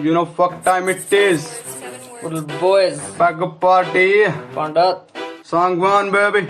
You know fuck time it is. Little boys. Pack a party. Pandat. Song one, baby.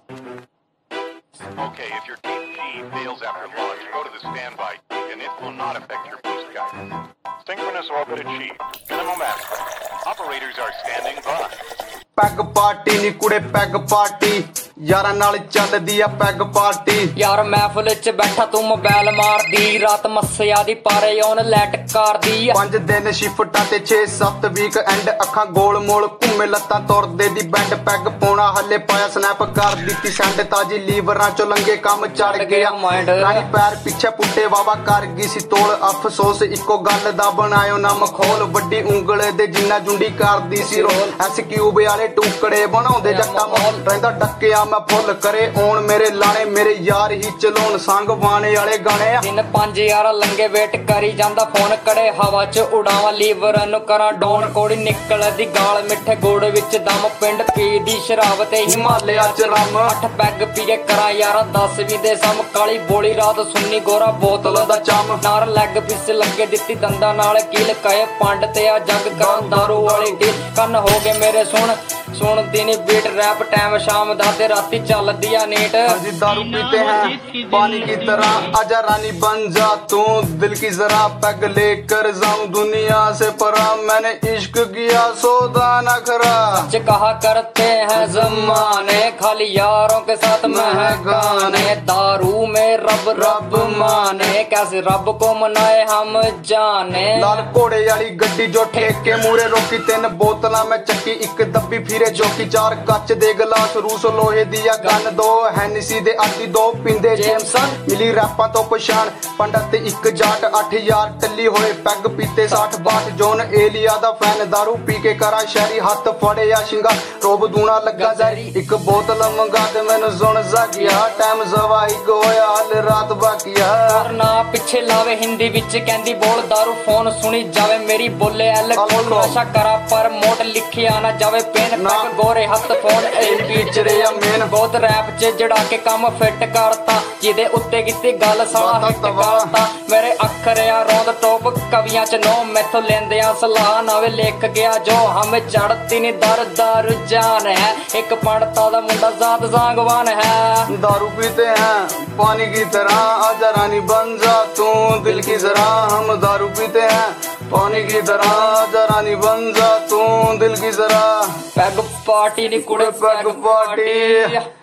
Okay, if your team G fails after launch, go to the standby and it will not affect your boost guidance. Synchronous orbit achieved. Minimum aspect. Operators are standing by. Peg party ਨੀ ਕੁੜੇ peg party ਯਾਰਾਂ ਨਾਲ ਚੱਲਦੀ ਆ peg party ਯਾਰ ਮਹਿਫਲ ਚ ਬੈਠਾ ਤੂੰ ਮੋਬਾਈਲ ਮਾਰਦੀ ਰਾਤ ਮੱਸਿਆ ਦੀ ਪਾਰੇ ਔਨ ਲੈਟ ਕਰਦੀ 5 ਦਿਨ ਸ਼ਿਫਟਾਂ ਤੇ 6-7 ਵੀਕ ਐਂਡ ਅੱਖਾਂ ਗੋਲ ਮੋਲ ਘੁੰਮੇ ਲੱਤਾਂ ਤੁਰਦੇ ਦੀ ਬੈਂਡ ਪੈਗ ਪਾਉਣਾ ਹੱਲੇ ਪਾਇਆ ਸਨੈਪ ਕਰ ਦਿੱਤੀ ਸੈਂਡ ਤਾਜੀ ਲੀਵਰਾਂ ਚੋਂ ਲੰਗੇ ਕੰਮ ਚੜ ਗਿਆ ਰਾਣੀ ਪੈਰ ਪਿੱਛੇ ਪੁੱਟੇ ਵਾਵਾ ਕਰ ਗਈ ਸੀ ਤੋਲ ਅਫਸੋਸ ਇੱਕੋ ਗੱਲ ਦਾ ਬਣਾਇਓ ਨਾ ਮਖੌਲ ਵੱਡੀ ਉਂਗਲ ਦੇ ਜਿੰਨਾ ਜੁੰਡੀ ਕਰਦੀ ਸੀ ਰੋਲ ਐਸ ਕਿਊਬ ਵਾਲੇ ਟੁਕੜੇ ਬਣਾਉਂਦੇ ਜੱਟਾਂ ਮੋਲ ਰਹਿੰਦਾ ਡੱਕਿਆ ਮੈਂ ਫੁੱਲ ਕਰੇ ਆਉਣ ਮੇਰੇ ਲਾਣੇ ਮੇਰੇ ਯਾਰ ਹੀ ਚਲਾਉਣ ਸੰਗ ਬਾਣੇ ਵਾਲੇ ਗਾਣੇ ਦਿਨ 5 ਯਾਰ ਲੰਗੇ ਵੇਟ ਕਰੀ ਜਾਂਦਾ ਫੋਨ ਕੜੇ ਹਵਾ ਚ ਉਡਾਵਾਂ ਲੀਵਰ ਨੂੰ ਕਰਾਂ ਡਾਊਨ ਕੋੜੀ ਨਿਕਲਦੀ ਗਾਲ ਮਿੱਠੇ ਗੋੜ ਵਿੱਚ ਦਮ ਪਿੰਡ ਪੀ ਦੀ ਸ਼ਰਾਬ ਤੇ ਹਿਮਾਲਿਆ ਚ ਰਮ 8 ਪੈਗ ਪੀਏ ਕਰਾਂ ਯਾਰ 10 ਵੀ ਦੇ ਸਮ ਕਾਲੀ ਬੋਲੀ ਰਾਤ ਸੁੰਨੀ ਗੋਰਾ ਬੋਤਲ ਦਾ ਚਮ ਨਾਰ ਲੈਗ ਪਿਸ ਲੱਗੇ ਦਿੱਤੀ ਦੰਦਾਂ ਨਾਲ ਕੀਲ ਕਏ ਪੰਡ ਤੇ ਆ ਜੱਗ ਕਰਾਂ ਦਾਰੂ ਵਾਲੀ ਢੀ ਕੰਨ ਹੋ ਗਏ ਮੇਰੇ ਸੁਣਦੀ ਨੀ ਬੀਟ ਰੈਪ ਟਾਈਮ ਸ਼ਾਮ ਦਾ ਤੇ ਰਾਤੀ ਚੱਲਦੀ ਆ ਨੀਟ जी दारू पीते हैं पानी की तरह आजा रानी बन जा तू दिल की जरा पैग लेकर जाऊं दुनिया से परा मैंने इश्क किया सौदा न खरा सच कहा करते हैं जमाने खाली यारों के साथ महगाने दारू में रब माने कैसे रब को मनाए हम जाने लाल घोड़े वाली गड्डी जो ठेके मूरे रोकी 3 बोतलां मैं चक्की एक दब्बी फिरे चौकी 4 ਕੱਚ ਦੇ ਗਲਾਸ ਰੂਸ ਲੋਹੇ ਦੀਆਂ ਗਨ 2 ਹੈਨਸੀ ਦੇ ਆਦੀ 2 ਪਿੰਦੇ ਜੇਮਸਨ ਮਿਲੀ ਰੈਪਾਂ ਤੋਂ ਪਛਾਣ ਪੰਡਤ ਤੇ ਇੱਕ ਜਾਟ 8000 ਟੱਲੀ ਹੋਏ ਪੈਗ ਪੀਤੇ 60 ਬਾਟ ਜੋਨ ਏਲੀਆ ਦਾ ਫੈਨ ਦਾਰੂ ਪੀ ਕੇ ਕਰਾਂ ਸ਼ਹਿਰੀ ਹੱਥ ਫੜਿਆ ਸ਼ਿੰਗਾ ਰੋਬ ਦੂਣਾ ਲੱਗਾ ਜ਼ਹਿਰੀ ਇੱਕ ਬੋਤਲ ਮੰਗਾ ਦੇ ਮੈਨੂੰ ਸੁਣ ਜਾਗਿਆ ਟਾਈਮ ਜ਼ਵਾਈ ਹੋਇਆ ਹਲ ਰਾਤ ਬਾਕੀਆ ਨਾ ਪਿੱਛੇ ਲਾਵੇ ਹਿੰਦੀ ਵਿੱਚ ਕਹਿੰਦੀ ਬੋਲ ਦਾਰੂ ਫੋਨ ਸੁਣੀ ਜਾਵੇ ਮੇਰੀ ਬੋਲੇ ਐਲ ਕੋਲ ਆਸ਼ਾ ਕਰਾ ਪਰ ਮੋਟ ਲਿਖਿਆ ਨਾ ਜਾਵੇ ਪੈਨ ਪੈਗ ਗੋਰੇ ਹੱਥ ਫੋਨ ਚਰੇ ਆ ਮੇਨ ਬਹੁਤ ਰੈਪ ਚ ਜੜਾ ਕੇ ਕੰਮ ਫਿੱਟ ਕਰਤਾ ਜਿਹਦੇ ਉੱਤੇ ਕੀਤੀ ਗੱਲ ਸਾਲਾ ਹਿੱਟ ਕਰਤਾ ਮੇਰੇ ਅੱਖਰ ਆ ਰੌਂਦ ਟੋਪ ਕਵੀਆਂ ਚ ਨੋ ਮੈਥੋਂ ਲੈਂਦੇ ਆ ਸਲਾਹ ਨਾਵੇ ਲਿਖ ਗਿਆ ਜੋ ਹਮੇ ਚੜਤੀ ਨੀ ਦਰ ਜਾਨ ਹੈ ਇੱਕ ਪੰਡਤਾ ਦਾ ਮੁੰਡਾ ਜ਼ਾਤ ਜ਼ਾਂਗਵਾਨ ਹੈ दारू पीते हैं पानी की तरह आजा रानी बन जा तू दिल की जरा हम दारू पीते हैं पानी की तरह आजा रानी बन जा तू दिल की जरा ਪੈਗ ਪਾਰਟੀ ਨੀ ਕੁੜੇ पैग पार्टी